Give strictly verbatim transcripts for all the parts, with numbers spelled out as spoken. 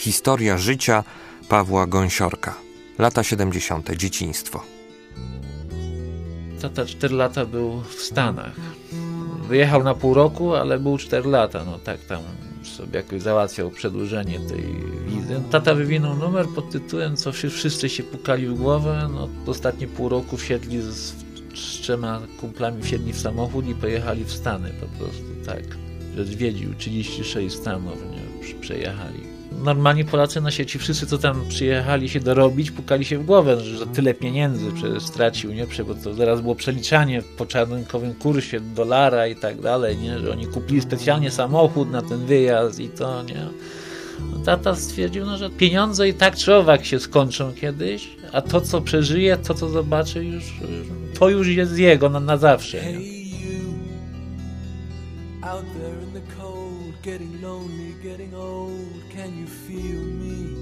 Historia życia Pawła Gąsiorka. Lata siedemdziesiąte. Dzieciństwo. Tata cztery lata był w Stanach. Wyjechał na pół roku, ale był cztery lata. No tak tam sobie jakoś załatwiał przedłużenie tej wizy. Tata wywinął numer pod tytułem "Co wszyscy się pukali w głowę". No, ostatnie pół roku wsiedli z, z trzema kumplami wsiedli w samochód i pojechali w Stany po prostu, tak. Że zwiedził trzydzieści sześć stanów, nie, przejechali. Normalnie Polacy na sieci, wszyscy co tam przyjechali się dorobić, pukali się w głowę, że tyle pieniędzy przecież stracił, nie? Bo to zaraz było przeliczanie po czarnkowym kursie dolara i tak dalej, nie? Że oni kupili specjalnie samochód na ten wyjazd i to, nie? No, tata stwierdził, no, że pieniądze i tak czy owak się skończą kiedyś, a to co przeżyje, to co zobaczy już, to już jest jego na, na zawsze, nie? Out there in the cold, getting lonely, getting old, can you feel me?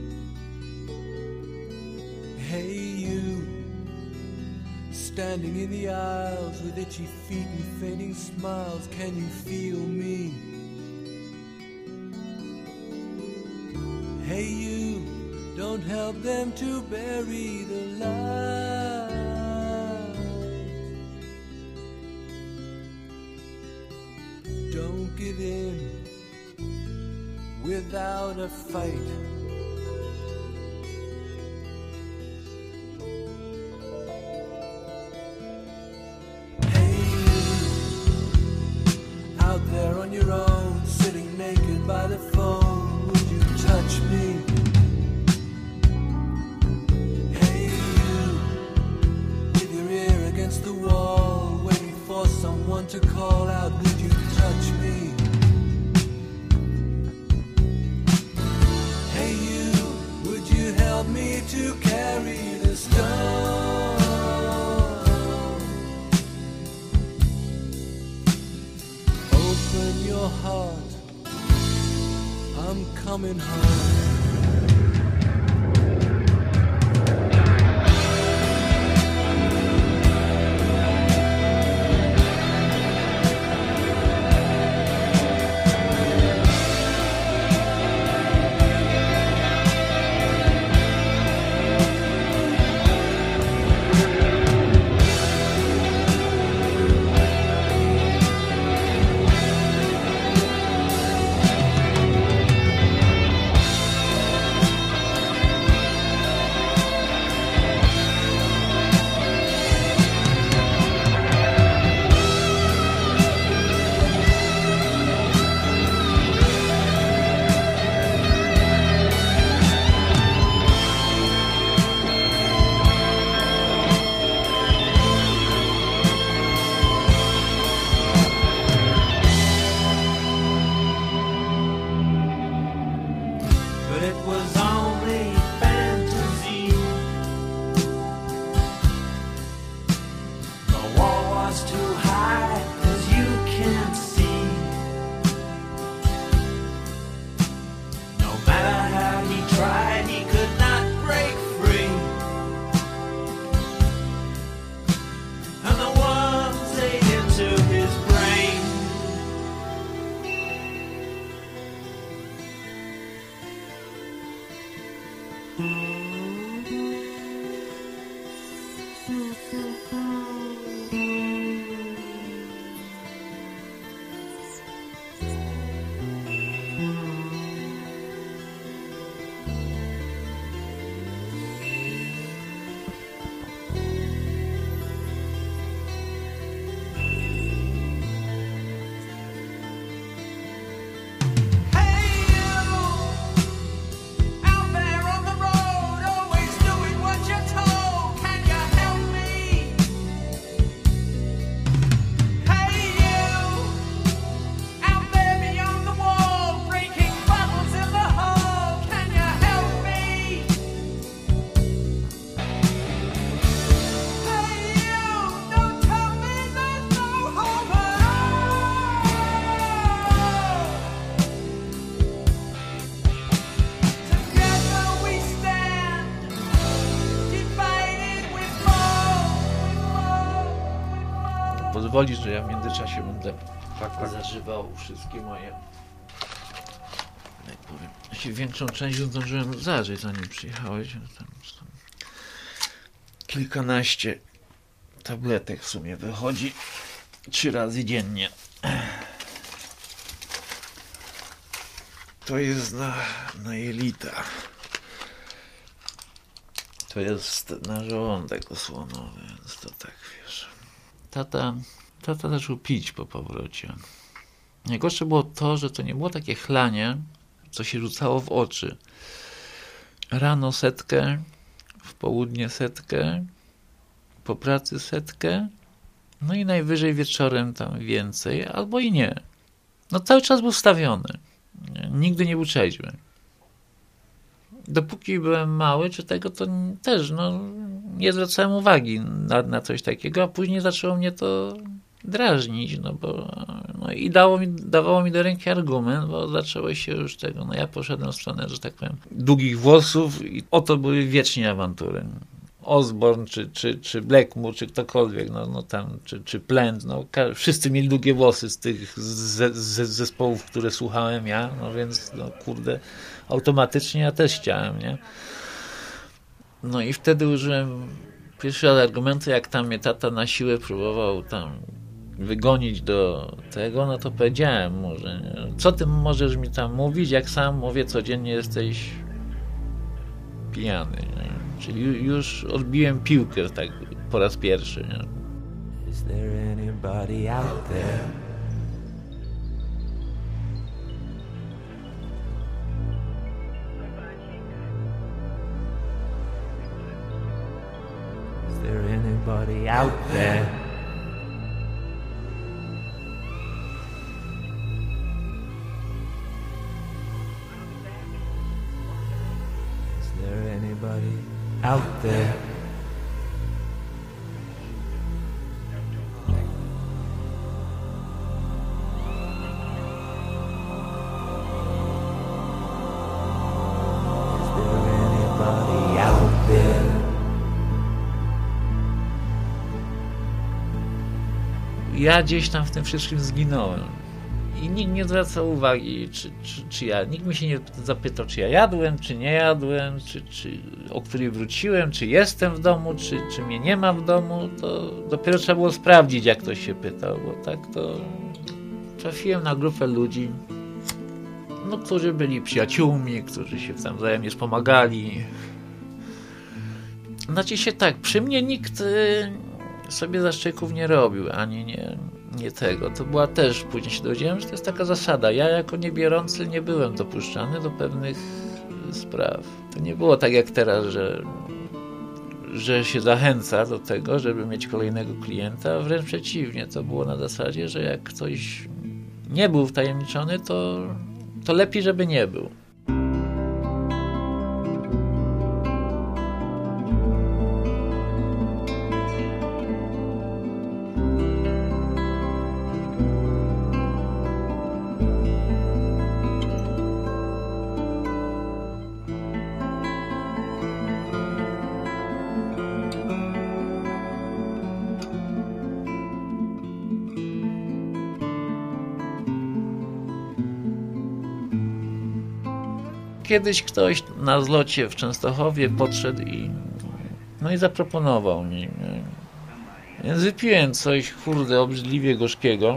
Hey you, standing in the aisles with itchy feet and fading smiles, can you feel me? Hey you, don't help them to bury the light. Don't give in without a fight. Hey you, out there on your own, sitting naked by the phone, would you touch me? Hey you, with your ear against the wall, waiting for someone to call out, would you touch me? Hey you, would you help me to carry the stone? Open your heart, I'm coming home. Pozwolisz, że ja w międzyczasie będę zażywał wszystkie moje jak powiem, większą część zdążyłem zażyć, zanim przyjechałeś. Tam, tam kilkanaście tabletek w sumie wychodzi trzy razy dziennie. To jest na, na jelita. To jest na żołądek osłonowy, więc to tak, wiesz. Tata, tata zaczął pić po powrocie. Najgorsze było to, że to nie było takie chlanie, co się rzucało w oczy. Rano setkę, w południe setkę, po pracy setkę, no i najwyżej wieczorem tam więcej, albo i nie. No cały czas był wstawiony. Nigdy nie był trzeźwy. Dopóki byłem mały, czy tego, to też no, nie zwracałem uwagi na, na coś takiego, a później zaczęło mnie to drażnić, no bo no i dało mi, dawało mi do ręki argument, bo zaczęło się już tego, no ja poszedłem w stronę, że tak powiem, długich włosów i oto były wiecznie awantury. Osborne, czy, czy, czy Blackmore, czy ktokolwiek, no, no tam, czy, czy Plant, no wszyscy mieli długie włosy z tych z, z, zespołów, które słuchałem ja, no więc, no kurde, automatycznie ja też chciałem, nie? No i wtedy użyłem pierwszy raz argumentu, jak tam mnie tata na siłę próbował tam wygonić do tego, no to powiedziałem mu, że nie, co ty możesz mi tam mówić, jak sam mówię, codziennie jesteś pijany, nie? Czyli już odbiłem piłkę tak po raz pierwszy. Nie? Is there anybody out there? Is there anybody out there? Is there anybody out there? Is there anybody out there? Ja gdzieś tam w tym wszystkim zginąłem. I nikt nie zwracał uwagi, czy, czy, czy ja, nikt mi się nie zapytał, czy ja jadłem, czy nie jadłem, czy, czy o której wróciłem, czy jestem w domu, czy, czy mnie nie ma w domu, to dopiero trzeba było sprawdzić, jak ktoś się pytał, bo tak to trafiłem na grupę ludzi, no, którzy byli przyjaciółmi, którzy się tam wzajemnie wspomagali. Znaczy się tak, przy mnie nikt y, sobie zaszczyków nie robił, ani nie... Nie tego. To była też, później się dowiedziałem, że to jest taka zasada. Ja jako niebierący nie byłem dopuszczany do pewnych spraw. To nie było tak jak teraz, że, że się zachęca do tego, żeby mieć kolejnego klienta. Wręcz przeciwnie. To było na zasadzie, że jak ktoś nie był wtajemniczony, to, to lepiej, żeby nie był. Kiedyś ktoś na zlocie w Częstochowie podszedł i no i zaproponował mi. Więc wypiłem coś, kurde, obrzydliwie gorzkiego.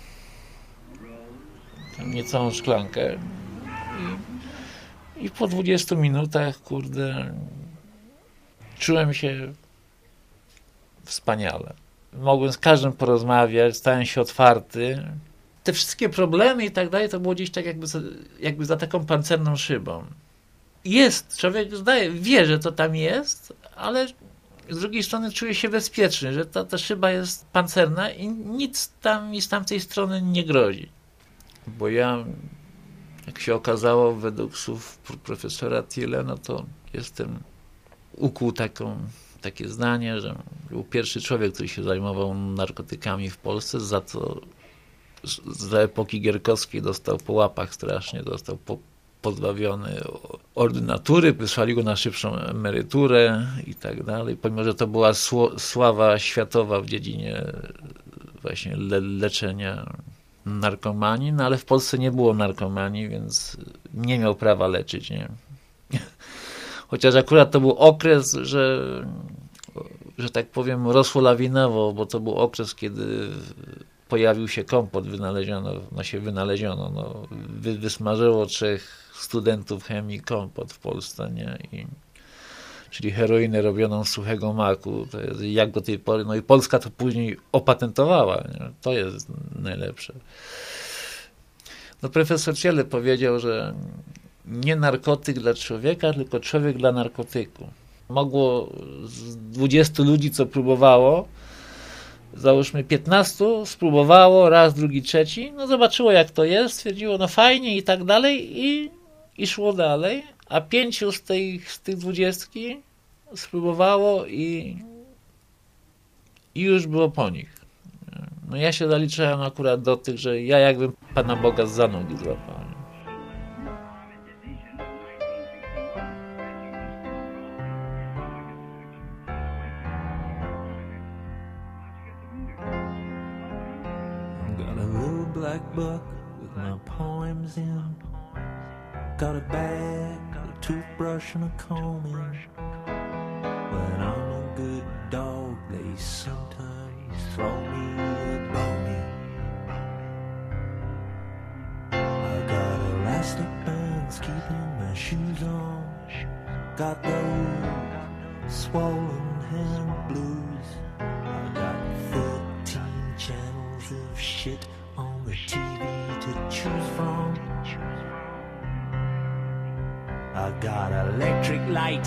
Niecałą szklankę. I, i po dwudziestu minutach, kurde, czułem się wspaniale. Mogłem z każdym porozmawiać, stałem się otwarty. Te wszystkie problemy i tak dalej, to było gdzieś tak jakby za, jakby za taką pancerną szybą. Jest, człowiek zdaje, wie, że to tam jest, ale z drugiej strony czuje się bezpieczny, że ta, ta szyba jest pancerna i nic tam mi z tamtej strony nie grozi. Bo ja, jak się okazało, według słów profesora Thiele, no to jestem, ukuł taką, takie zdanie, że był pierwszy człowiek, który się zajmował narkotykami w Polsce, za co za epoki gierkowskiej dostał po łapach strasznie, dostał po, pozbawiony ordynatury, wysłali go na szybszą emeryturę i tak dalej, pomimo że to była sło, sława światowa w dziedzinie właśnie le, leczenia narkomanii, no ale w Polsce nie było narkomanii, więc nie miał prawa leczyć, nie? Chociaż akurat to był okres, że, że tak powiem, rosło lawinowo, bo to był okres, kiedy pojawił się kompot, wynaleziono, no się wynaleziono, no, wy, wysmażyło trzech studentów chemii kompot w Polsce, nie? I, czyli heroinę robioną z suchego maku, to jest jak do tej pory, no i Polska to później opatentowała, nie? To jest najlepsze. No profesor Ciele powiedział, że nie narkotyk dla człowieka, tylko człowiek dla narkotyku. Mogło z dwudziestu ludzi, co próbowało, załóżmy piętnastu spróbowało, raz, drugi, trzeci, no zobaczyło jak to jest, stwierdziło no fajnie i tak dalej i, i szło dalej, a pięciu z, tej, z tych dwudziestki spróbowało i, i już było po nich. No ja się zaliczałem akurat do tych, że ja jakbym Pana Boga za nogi złapał. Black book with my poems in. Got a bag, got a toothbrush and a comb in. When I'm a good dog, they sometimes throw me a bone in. I got elastic bands keeping my shoes on. Got those swollen hand blues. I got thirteen channels of shit on the T V to choose from. I got electric light,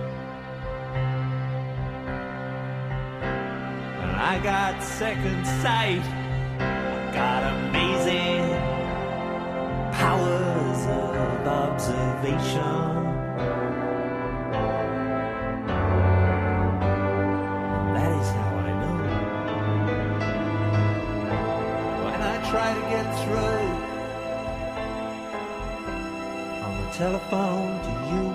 and I got second sight. I got amazing powers of observation. That is how I know. When I try to get through on the telephone to you,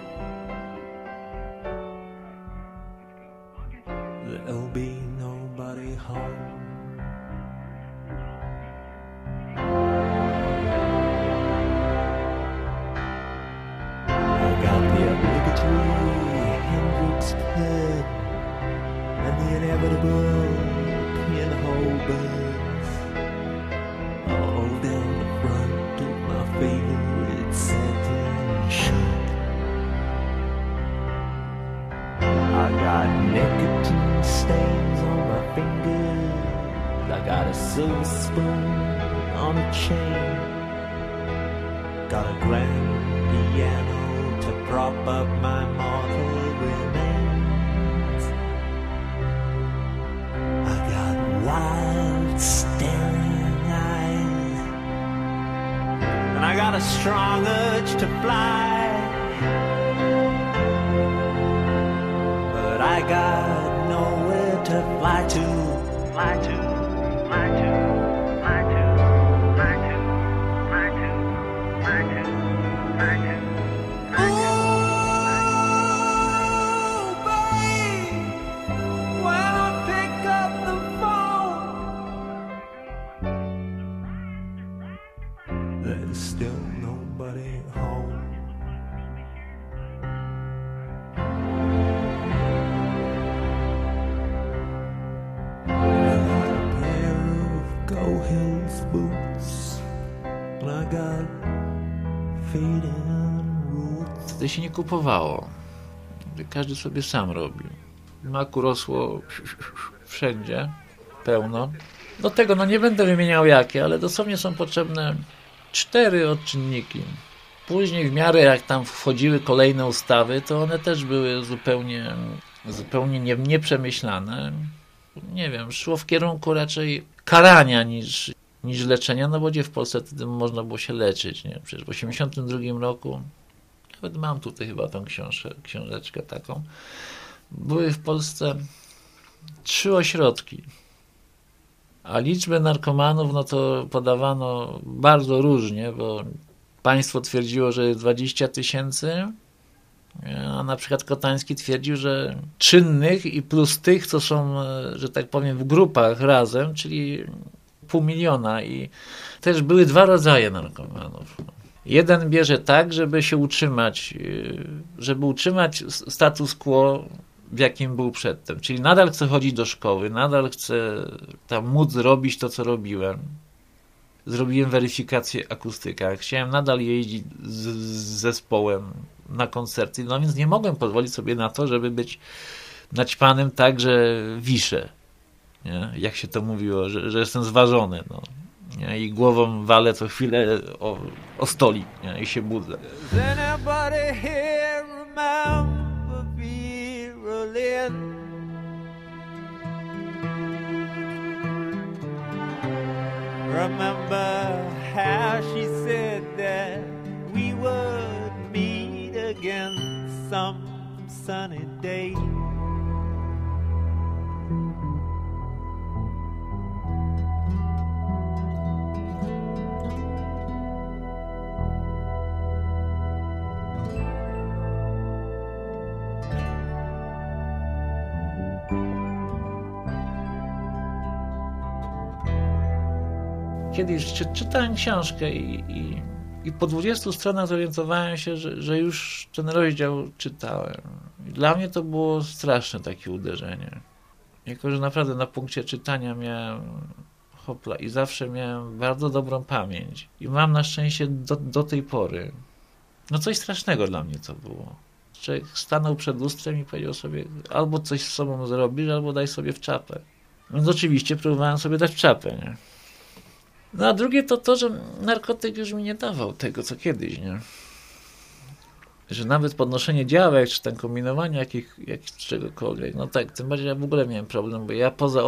there'll be nobody home. I got the obligatory Hendrix cut and the inevitable pinhole buzz all down the front of my favorite satin shirt. I got nicotine stains on my fingers. I got a silver spoon on a chain. Got a grand piano to prop up my mortal remains. I got wild staring eyes, and I got a strong urge to fly, but I got nowhere to fly to, fly to, fly to, fly to, fly to, fly to, fly to, fly to, fly to. Oh, babe, when I pick up the phone, there's still nobody home. Hills boots, and I got fading roots. To się nie kupowało. Każdy sobie sam robił. Maku rosło wszędzie, pełno. Do tego, no nie będę wymieniał jakie, ale dosłownie są potrzebne cztery odczynniki. Później w miarę jak tam wchodziły kolejne ustawy, to one też były zupełnie, zupełnie nie, nieprzemyślane. Nie wiem, szło w kierunku raczej karania niż, niż leczenia, no bo gdzie w Polsce wtedy można było się leczyć, nie? Przecież w osiemdziesiątym drugim roku, nawet mam tutaj chyba tą książkę, książeczkę taką, były w Polsce trzy ośrodki, a liczbę narkomanów, no to podawano bardzo różnie, bo państwo twierdziło, że jest dwadzieścia tysięcy, a na przykład Kotański twierdził, że czynnych i plus tych, co są, że tak powiem, w grupach razem, czyli pół miliona i też były dwa rodzaje narkomanów. Jeden bierze tak, żeby się utrzymać, żeby utrzymać status quo, w jakim był przedtem. Czyli nadal chcę chodzić do szkoły, nadal chcę tam móc robić to, co robiłem. Zrobiłem weryfikację akustyka, chciałem nadal jeździć z, z zespołem na koncerty, no więc nie mogłem pozwolić sobie na to, żeby być naćpanym tak, że wiszę. Nie? Jak się to mówiło, że, że jestem zważony. No. Nie? I głową walę co chwilę o, o stolik, nie? I się budzę. Remember how she said that we would meet again some sunny day. Kiedyś czy, czytałem książkę i, i, i po dwudziestu stronach zorientowałem się, że, że już ten rozdział czytałem. I dla mnie to było straszne takie uderzenie. Jako że naprawdę na punkcie czytania miałem hopla i zawsze miałem bardzo dobrą pamięć. I mam na szczęście do, do tej pory. No coś strasznego dla mnie to było. Człowiek stanął przed lustrem i powiedział sobie, albo coś z sobą zrobisz, albo daj sobie w czapę. Więc oczywiście próbowałem sobie dać w czapę, nie? No a drugie to to, że narkotyk już mi nie dawał tego, co kiedyś, nie? Że nawet podnoszenie działek, czy tam kombinowanie jakich, jakich czegokolwiek, no tak, tym bardziej ja w ogóle miałem problem, bo ja poza